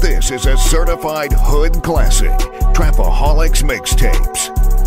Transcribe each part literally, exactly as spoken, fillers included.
This is a certified hood classic, Trapaholics Mixtapes.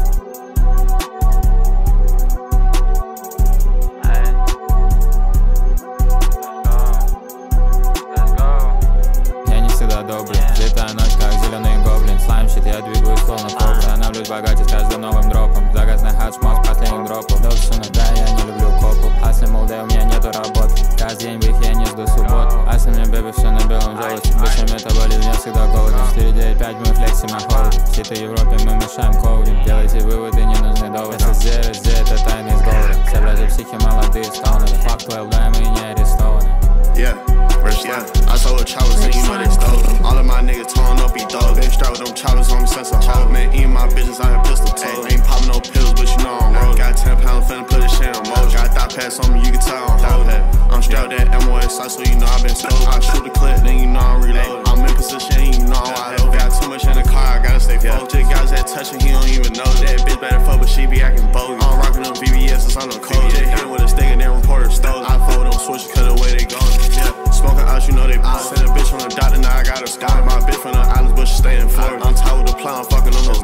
Я не всегда добрый, взлетаю ночь как зеленый гоблин. Слайм щит, я двигаюсь словно кобра. Становлюсь богаче с каждым новым дропом. Заказный хат, шмот с последних дропов. Дольше на да, я не люблю копу. Асли, мол, да, у меня нету работы. Каждый день в их я не жду суббот. Асли, мне, бэби, все на белом золоте. Бичем это болит, я всегда голоден. четыре девять пять, мы флексим на холоде. В ситой Европе мы мешаем коудинг. Делайте выводы, не нужны доводы. эс эс джи, эс джи, это тайны из города. Все бляди психи, молодые стаунеры. Факт твой, да, мы не арестованы. Yeah, first yeah. I saw with choppers and you know they stole them. All of my niggas torn up, he dog. They strapped with them choppers on me since a hoe. Man, eating my business, I have pistol toe. Ain't popping no pills, but you know I'm rolling. Got ten pounds, finna put this shit on motion. Got thought pass on me, you can tell I'm holding. I'm strapped that M O S, so you know I've been stole. I shoot the clip, then you know I'm reloading. I'm in position, you know I'm wide open. Got too much in the car, I gotta stay focused. Just guys that touching, he don't even know that bitch better fuck, but she be acting bold. I'm rocking them V V S's, I'm no code. Just hit with a stick and then reporter stole. I fold them switches, cause the way they going. Yeah. Smoking out, you know they bought. Send a bitch from the doctor, now I got her scar. My bitch from the islands, but she stay in Florida. I'm tired with the plow, I'm fucking on the